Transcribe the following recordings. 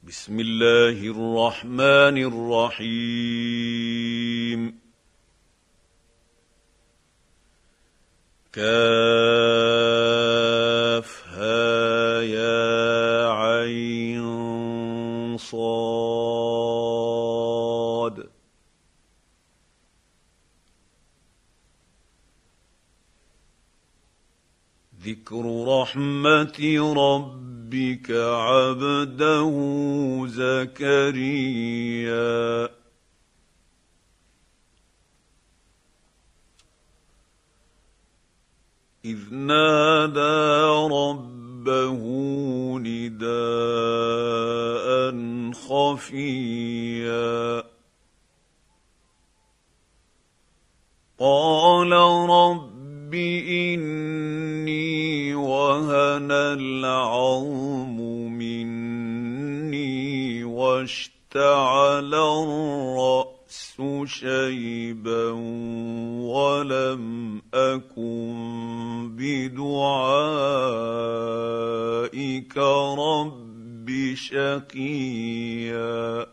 بسم الله الرحمن الرحيم. كافها يا عين صاد. ذكر رحمة ربك عبده زكريا إذ نادى ربه نداء خفيا قال رب إني وهن العظم مني واشتعل الرأس شيبا ولم أكن بدعائك رب شقيا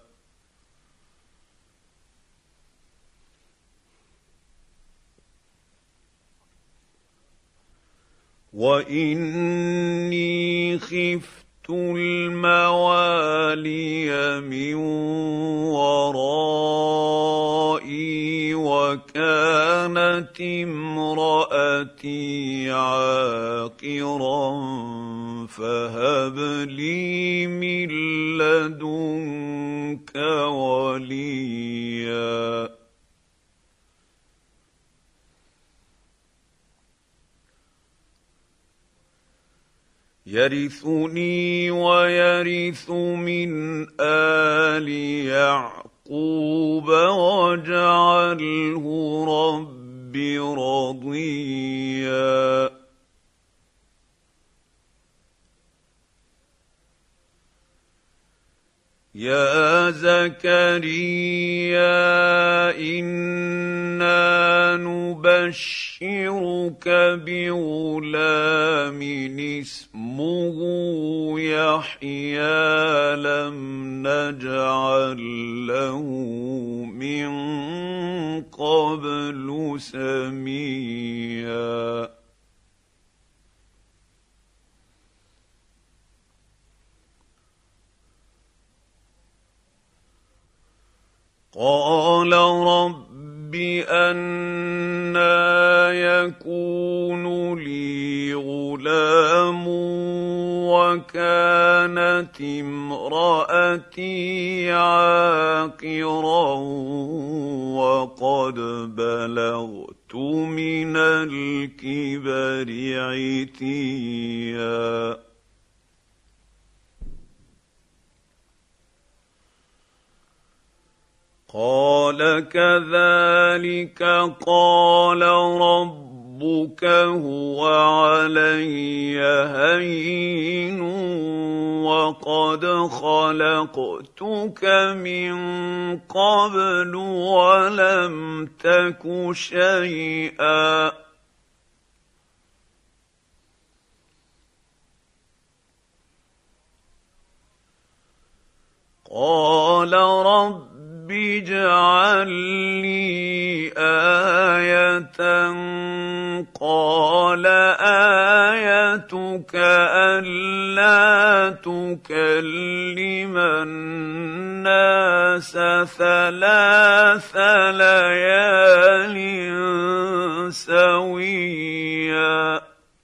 وإني خفت الموالي من ورائي وكانت امرأتي عاقرا فهب لي من لدنك وليا يرثني ويرث من آل يعقوب واجعله رب رضيا يا زكريا إنا نبشرك بغلام اسمه يحيى لم نجعل له من قبل سميا قال رب أنى يكون لي غلام وكانت امرأتي عاقرا وقد بلغت من الكبر عتيا قال كذلك قال ربك هو علي هين وقد خلقتك من قبل ولم تك شيئا قال رب اجعل لي آية قال آيتك ألا تكلم الناس 3 ليال سويا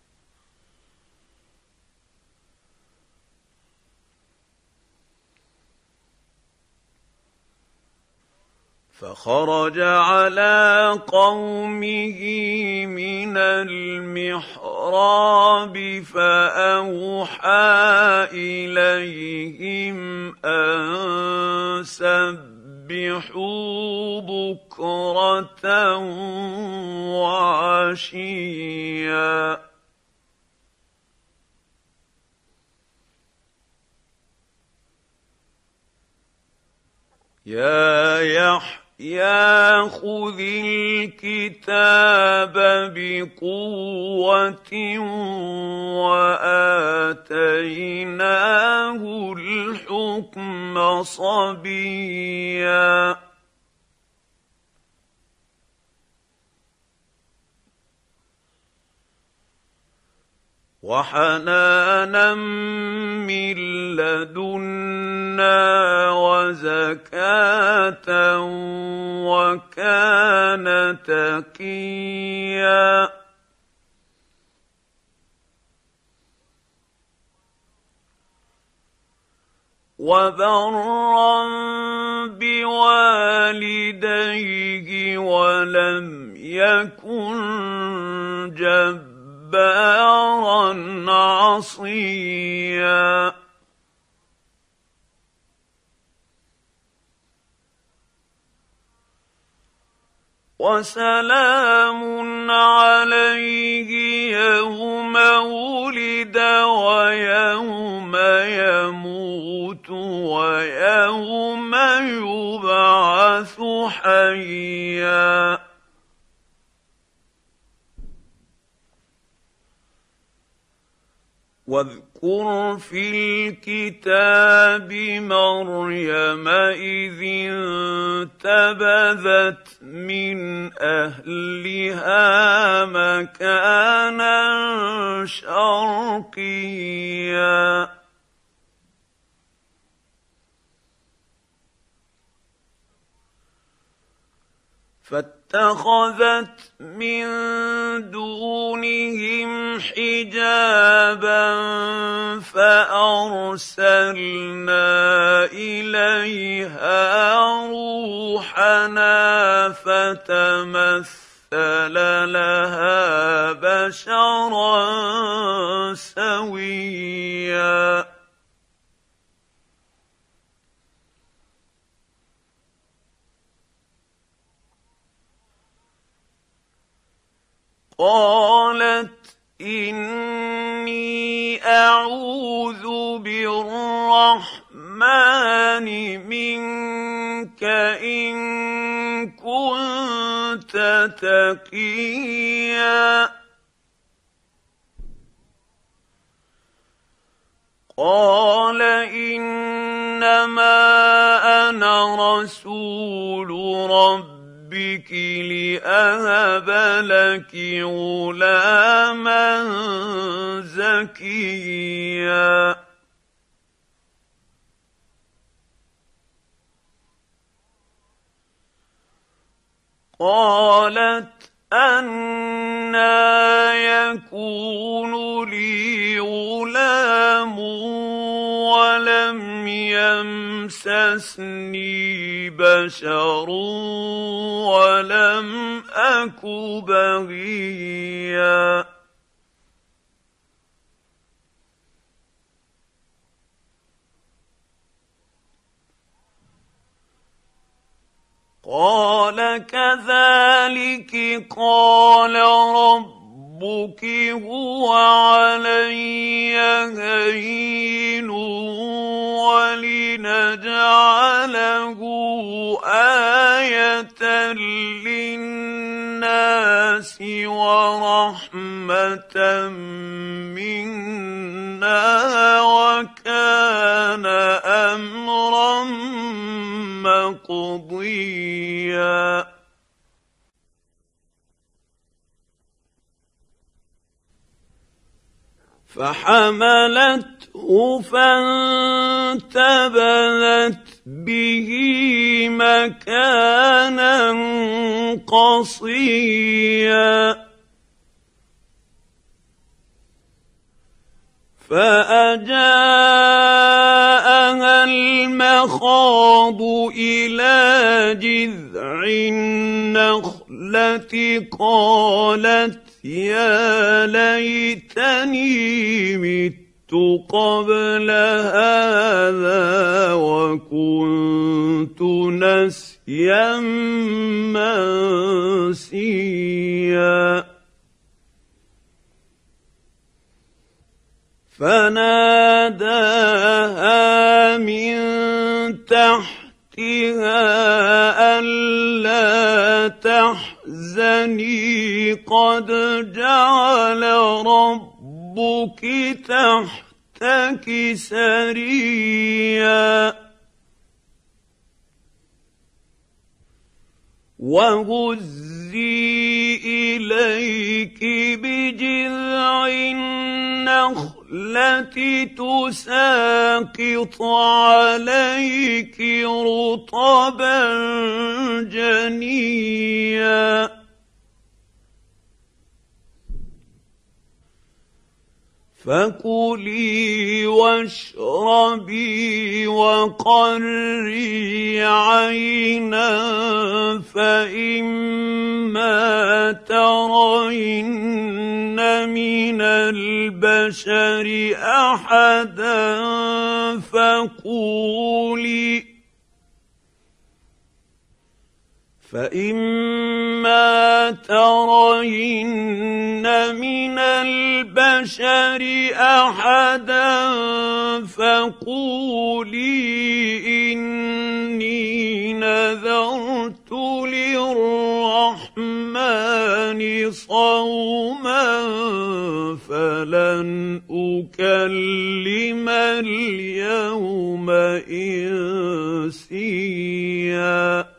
فخرج على قومه من المحراب فأوحى إليهم أن سبحوا بكرة وعشيا يا يا خذ الكتاب بقوة وآتيناه الحكم صبيا وحنانا من لدنا وزكاة وكان تقيا وبرا بوالديه ولم يكن جبارا عصيا وسلام عليه يوم ولد ويوم يموت ويوم يبعث حيا واذكر في الكتاب مريم إذ انتبذت من أهلها مكانا شرقيا فاتخذت من دونهم حجابا فأرسلنا إليها روحنا فتمثل لها بشرا سويا قالت إني أعوذ بالرحمن منك إن كنت تقيا قال إنما أنا رسول ربك لأهب لك غلاما زكيا قالت أنى يكون لي غلام ولم يمسسني بشر ولم أك بغيا قال كذلك قال ربك هو علي هين ولنجعله آية للناس ورحمة منا وكان أمرا مقضيا فحملته فانتبذت به مكانا قصيا فأجاءها المخاض إلى جذع النخلة قالت يا ليتني مت قبل هذا وكنت نسيا منسيا فناداها من تحتها ألا ربك تحتك سريا وهزي إليك بجذع النخلة تساقط عليك رطبا جنيا فكلي واشربي وقري عينا فإما ترين من البشر أحدا فإما ترين من البشر أحدا فقولي إني نذرت للرحمن صوما فلن أكلم اليوم إنسيا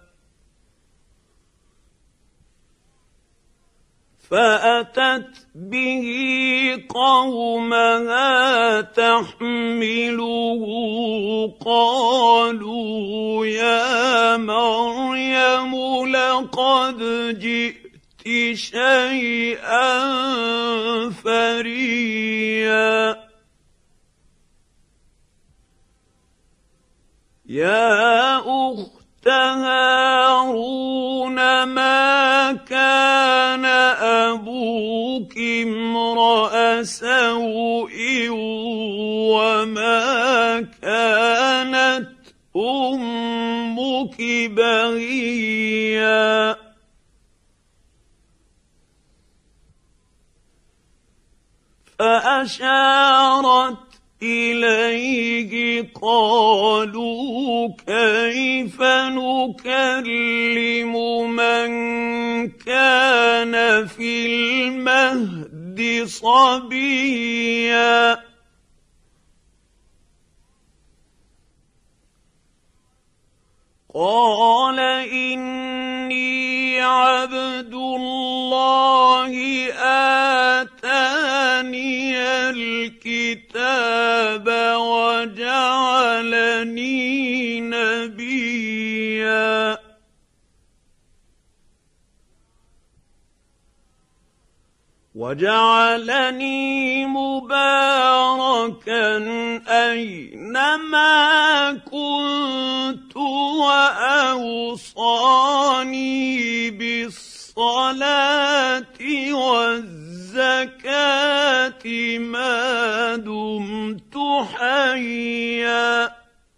فأتت به قومها تحمله قالوا يا مريم لقد جئت شيئا فريا يا أخت هارون ما كان أبوك امرأ سوء وما كانت أمك بغيا فأشارت إليه قالوا كيف نكلم من كان في المهد صبيا قال إني عبد الله آتاني الكتاب وجعلني نبيا وجعلني مباركا أينما كنت وأوصاني بالصلاة والزكاة ما دمت حيا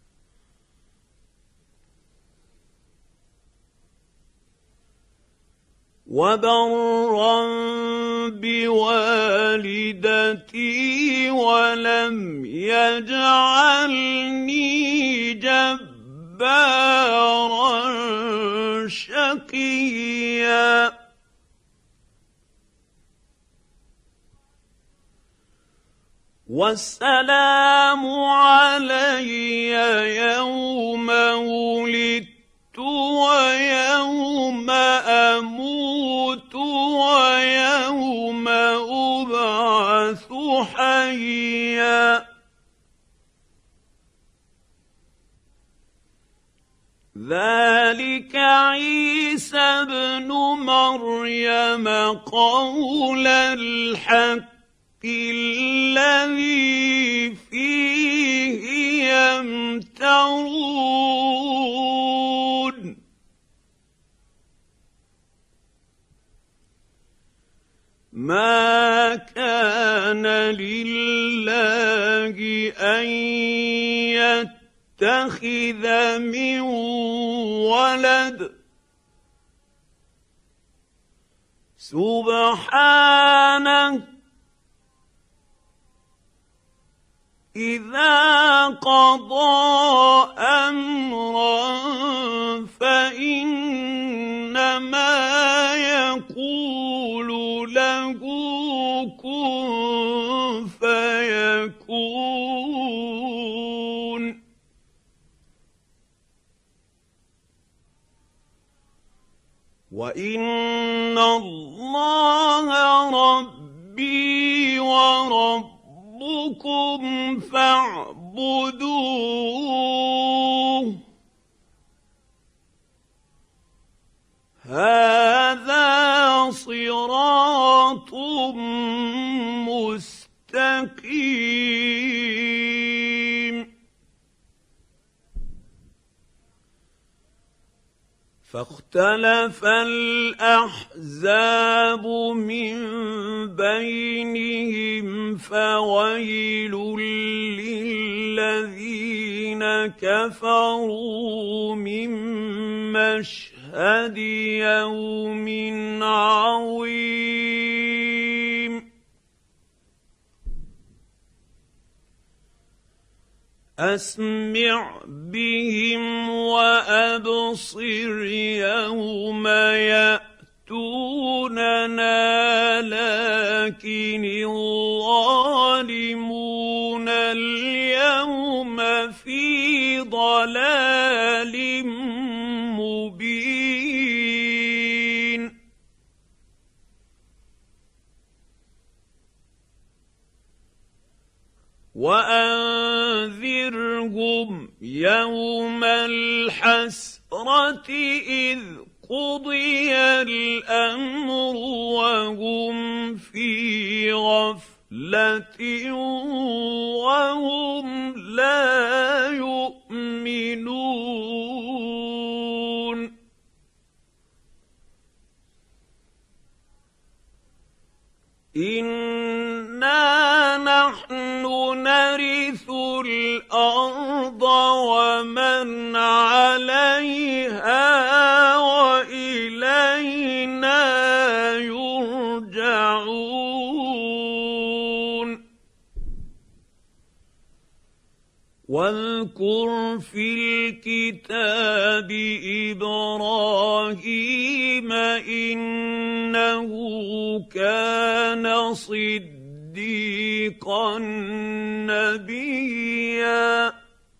وبرا بوالدتي ولم يجعلني جبارا شقيا والسلام علي يوم ولدت ويوم أموت ويوم أبعث حيا ذلك عيسى ابن مريم قول الحق الذي فيه يمترون ما كان لله أن يتخذ من ولد سبحانه إذا قضى أمرا فإنما يقول له كن وإن الله ربي وربكم فاعبدوه هذا صراط مستقيم. فاختلف الأحزاب من بينهم فويل للذين كفروا من مشهد يوم عظيم. أسمع بهم وأبصر يوم يأتوننا لكن الظالمون اليوم في ضلال مبين. وأنذرهم يوم الحسرة إذ قضي الأمر وهم في غفلة وهم لا يؤمنون. إنا نحن نرث الأرض ومن عليها وإلينا يرجعون. واذكر في الكتاب إبراهيم إنه كان صديقا نبيا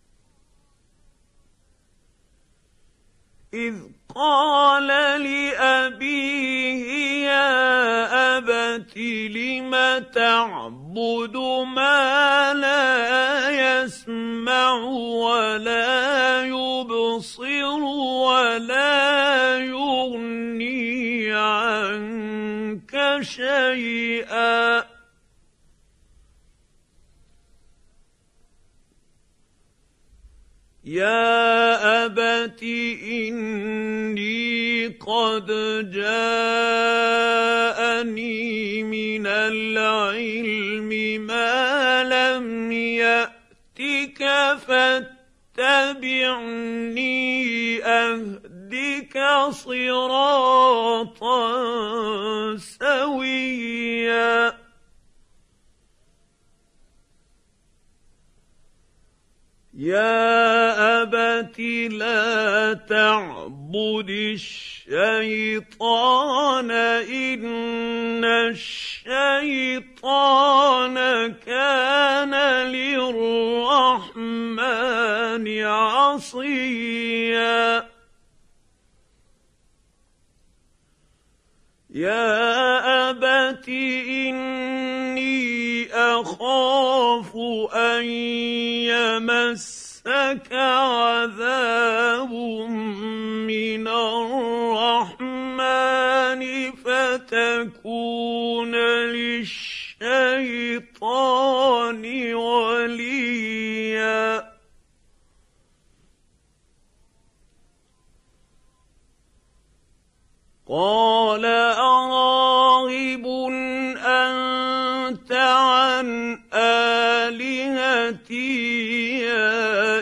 إذ قال لأبيه يا أبت لم تعبد ما لا يسمع ولا يبصر ولا يغني عنك شيئا يا أبت إني قد جاءني من العلم ما لم يأتك فاتبعني أهدك صراطا سويا. يا أبت لا تعبد الشيطان إن الشيطان كان للرحمن عصيا. يا أبت إني أخاف أن يمسك عذاب من الرحمن فتكون للشيطان وليا. قال أراغب أنت عن آلهتي يا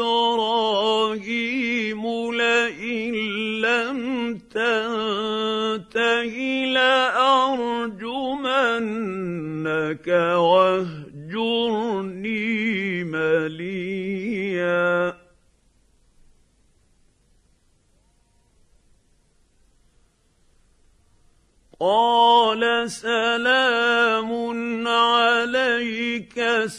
إبراهيم لئن لم تنته لأرجمنك واهجرني مليا. قال سلام عليك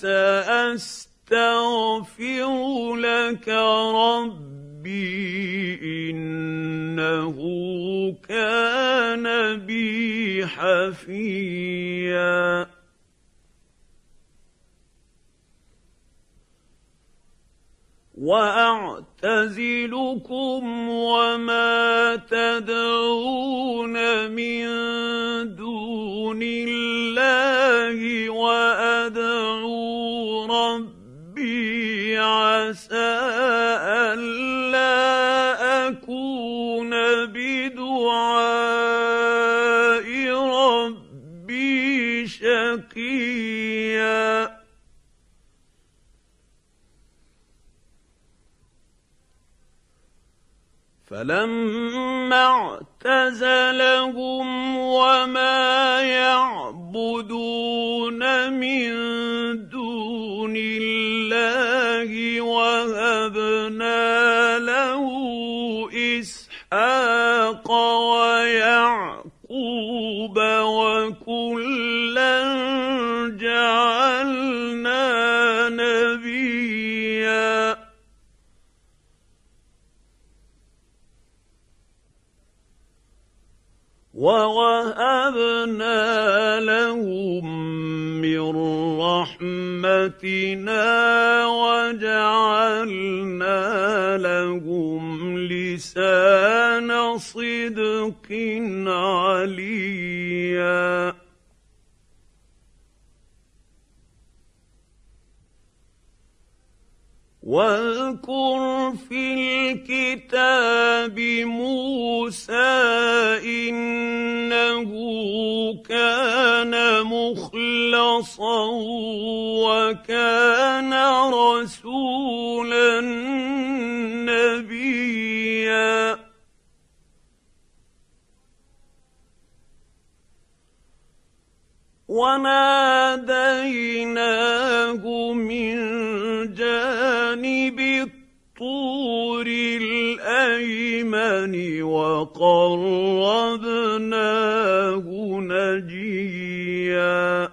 سأستغفر لك ربي إنه كان بي حفيا وأعتزلكم وما تدعون من دون الله وأدعو ربي عسى ألا أكون بدعاء ربي شقيا فلما اعتزلهم وما يعبدون من دون الله وهبنا له إسحاق ويعقوب وكلا جعلنا نبيا ووهبنا لهم من رحمتنا وجعلنا لهم لسان صدق عليا واذكر في الكتاب موسى إنه كان مخلصا وكان رسولا نبيا وناديناه من جانب الطور الأيمن وقربناه نجيا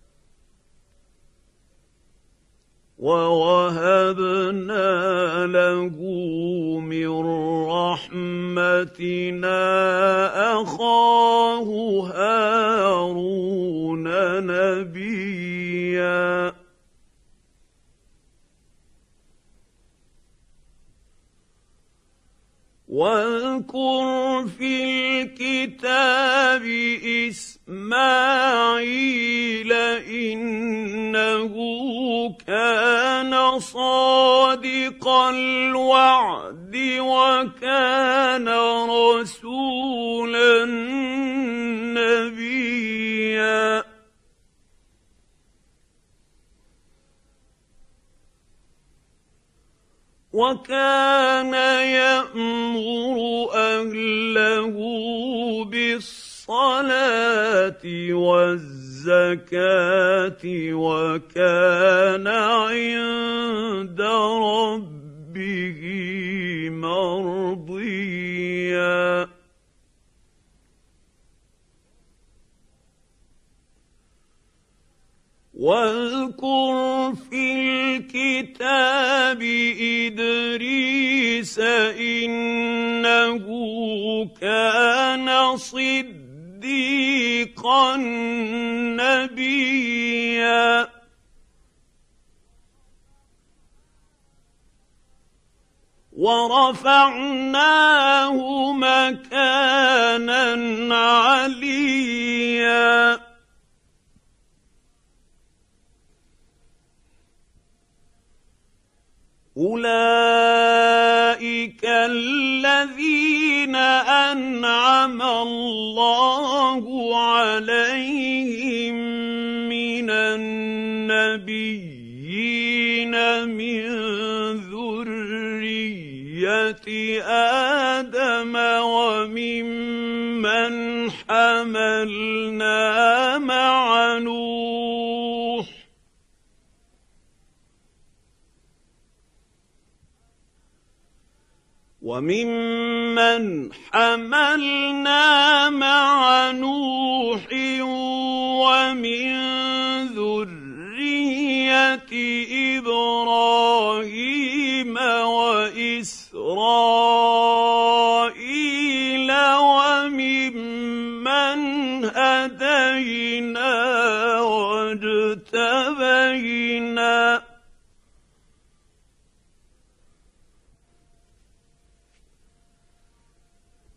ووهبنا له من رحمتنا أخاه هارون نبيا واذكر في الكتاب إسماعيل إنه كان صادق الوعد وكان رسولا نبيا وكان يأمر أهله بالصلاة والزكاة وكان عند ربه مرضيا واذكر في الكتاب إدريس إنه كان صديقا نبيا ورفعناه مكانا عليا أولئك الذين أنعم الله عليهم من النبيين من ذرية آدم وممن حملنا مع نوح ومن ذرية إبراهيم وإسرائيل وممن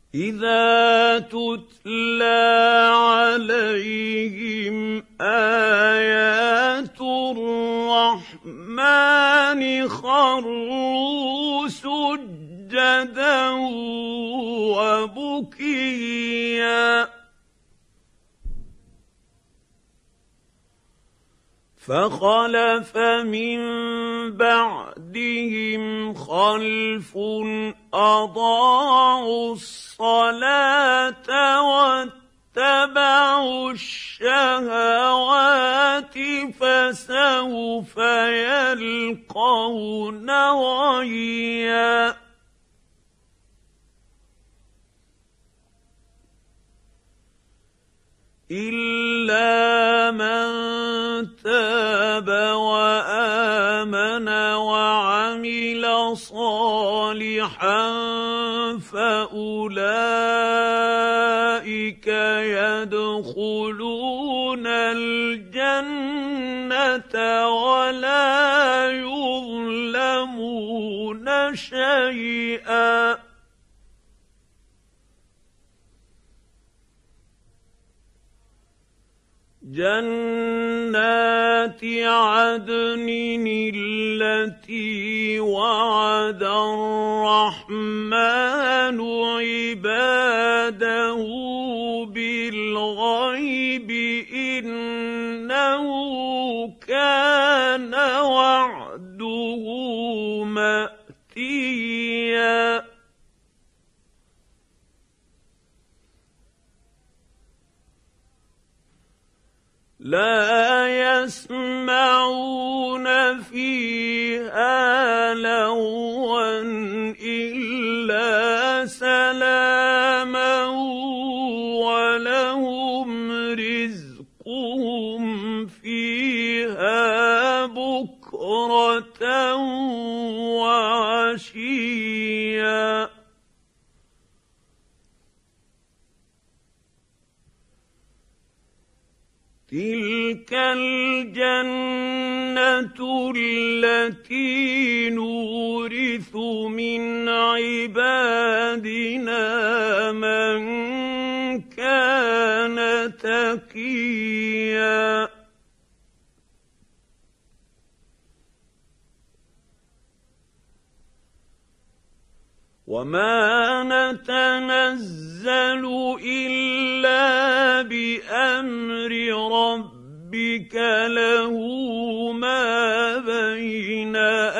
إذا تتلى عليهم آيات الرحمن خروا سجدا وبكيا فخلف من بعدهم خلف أضاعوا الصلاة واتبعوا الشهوات فسوف يلقون غيا إلا من تاب وآمن وعمل صالحا فأولئك يدخلون الجنة ولا يظلمون شيئا جنات عدن التي وعد الرحمن عباده بالغيب إنه كان وعده مأتيا لا يسمعون فيها لغوا إلا سلاما ولهم رزقهم فيها بكرة وعشيا تلك الجنة التي نورث من عبادنا من كان تقيا وما نتنزل إلا بأمر ربك له ما بين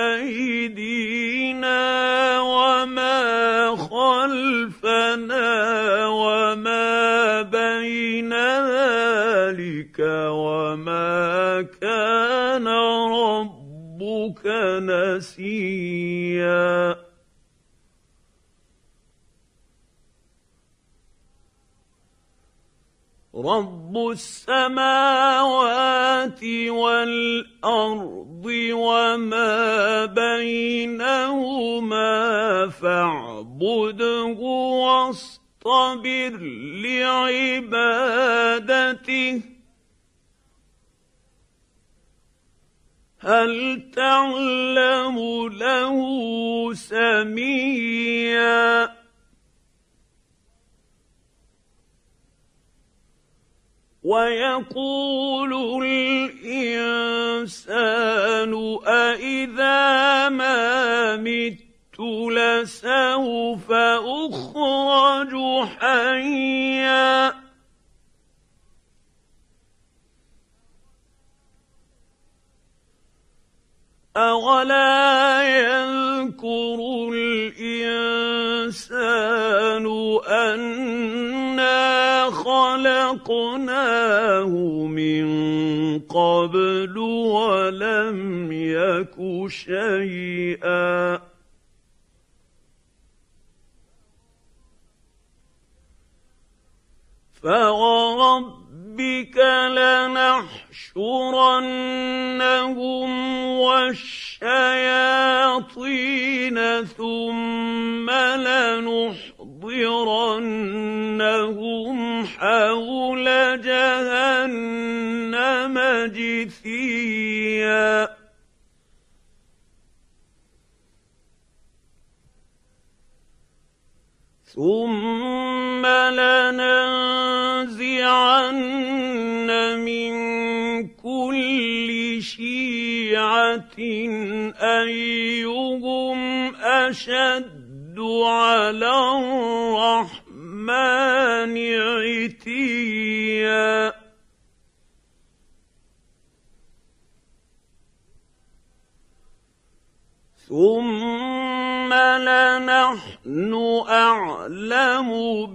أيدينا وما خلفنا وما بين ذلك وما كان ربك نسيا رب السماوات والأرض وما بينهما فاعبده واصطبر لعبادته هل تعلم له سميا ويقول الإنسان أإذا ما مت لسوف أخرج حيا أولا يذكر الإنسان أنا خلقناه من قبل ولم يك شيئا فوربك لنحشرنهم والشياطين ثم لنحضرنهم حول جهنم جثيا ثم أيهم أشد على الرحمن عتيا ثم لنحن أعلم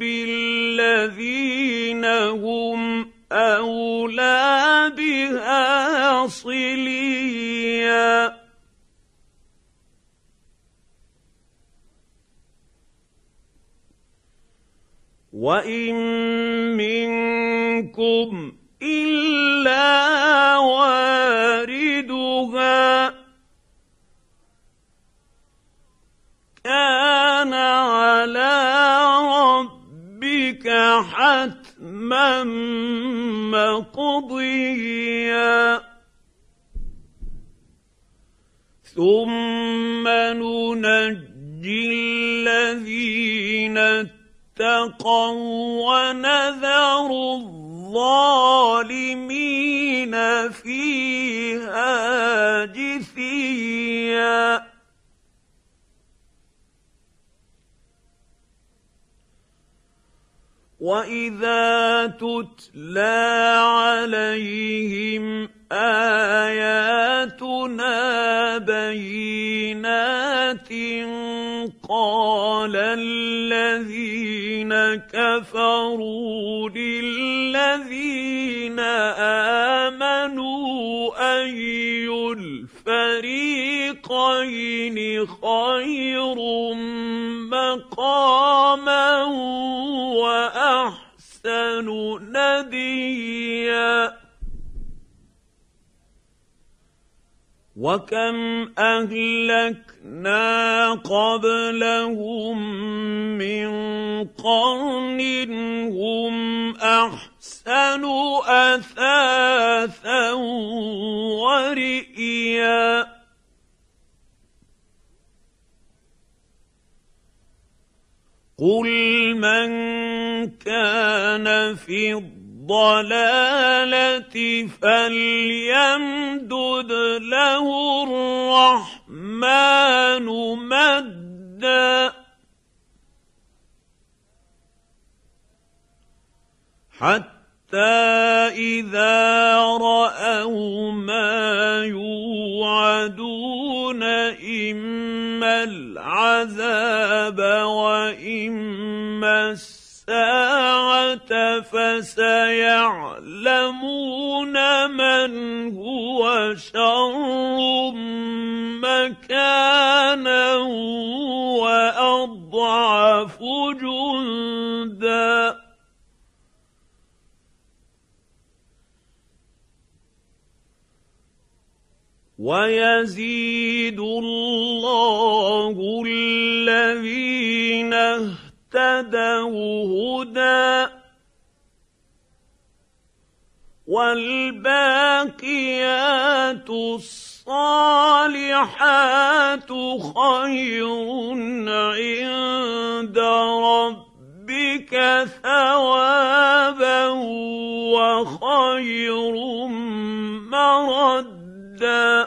بالذين هم أولى بها صليا وإن منكم إلا واردها كان على ربك حتما مقضيا ثم ننجي الذين اتقوا ونذر الظالمين فيها جثيا وإذا تتلى عليهم آياتنا بينات قال الذين كفروا للذين آمنوا أي الفريقين خير مقاما وأحسن نديا وكم أهلكنا قبلهم من قرن هم أحسن أثاثا ورئيا قل من كان في الضلالة فليمدد له الرحمن مدا حتى إذا رأوا ما يوعدون إما العذاب وإما الساعة فسيعلمون من هو شر مكانا وأضعف جندا ويزيد الله الذين اهتدوا هدى والباقيات الصالحات خير عند ربك ثوابا وخير مردا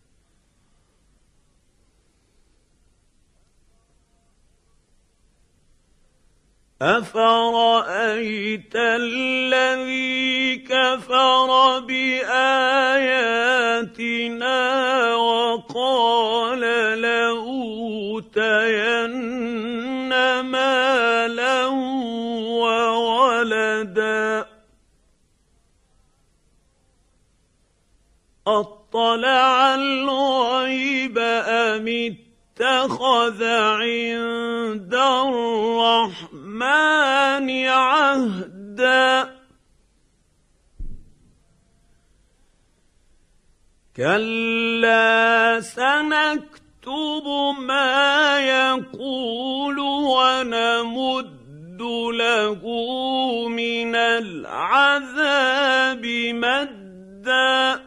أفرأيت الذي كفر بآياتنا وقال لأوتين مالا وولدا أطلع الغيب أم اتخذ عند الرحمن عهدا كلا سنكتب ما يقول ونمد له من العذاب مدا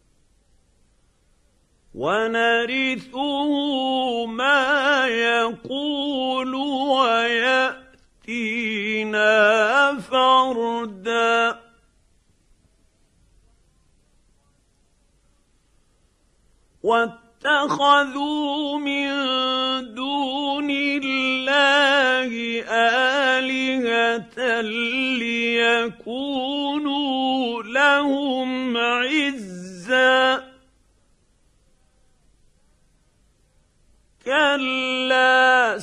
ونرثه ما يقول ويأتينا فردا اتخذوا من دون الله آلهة ليكونوا لهم عزا كلا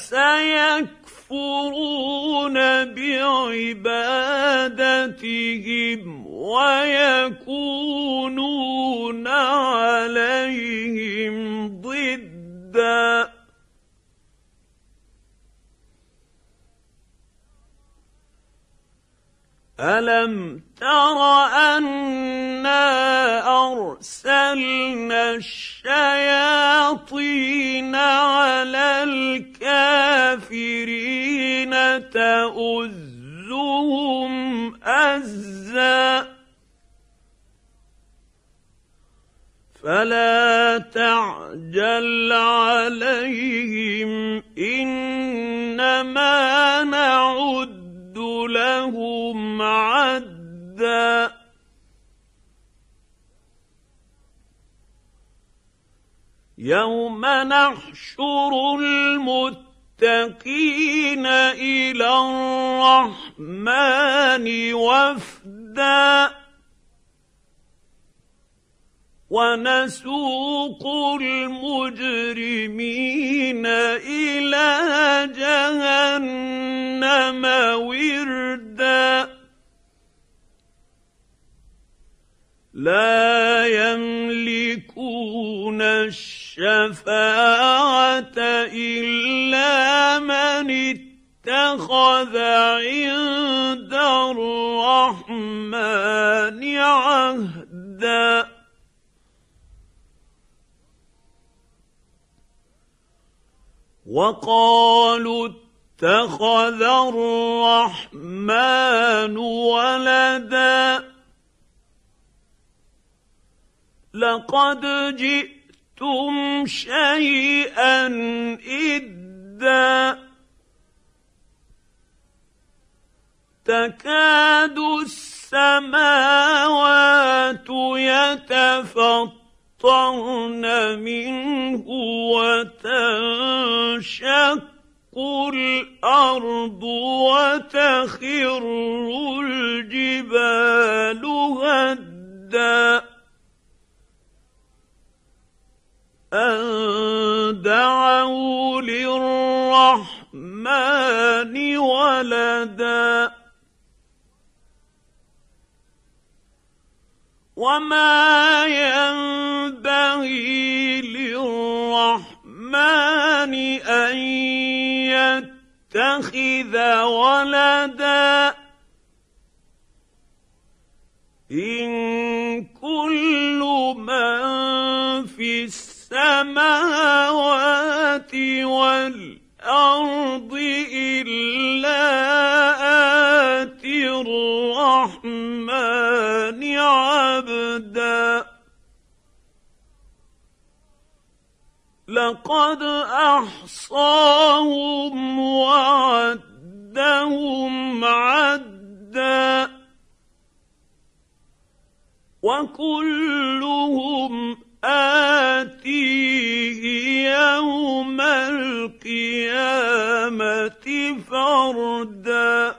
سيكفرون بعبادتهم ويكونون عليهم ضدا ألم تر أنا أرسلنا الشياطين على الكافرين تؤزهم أزا فلا تعجل عليهم إنما نعد لهم عدا يوم نحشر المتقين إلى الرحمن وفدا ونسوق المجرمين إلى جهنم وردا لا يملكون الشفاعة إلا من اتخذ عند الرحمن عهدا وقالوا اتخذ الرحمن ولدا لقد جئتم شيئا إدا تكاد السماوات يتفطرن منه وتنشق الأرض وتخر الجبال هدا أن دعوا للرحمن ولدا وما ينبغي للرحمن أن يتخذ ولدا إن كل من في السماوات والأرض إلا آتي الرحمن عبدا لقد أحصاهم وعدهم عدا وكلهم آتيه يوم القيامة فردا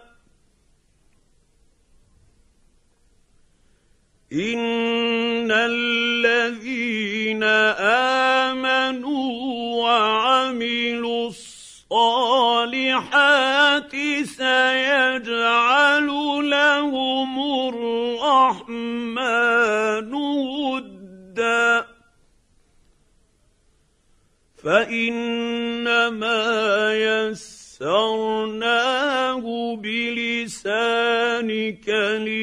إن الذين آمنوا وعملوا الصالحات سيجعل لهم الرحمن ودا فإنما يسرناه بلسانك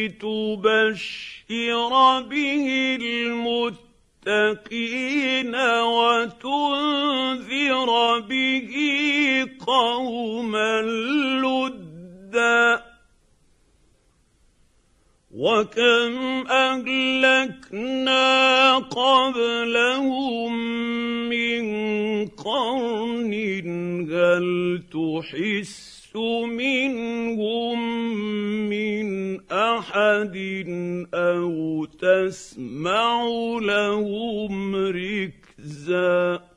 لتبشر به المتقين وتنذر به قوما لدا وكم أهلكنا قبلهم من قرن هل تحس منهم من أحد أو تسمع لهم ركزا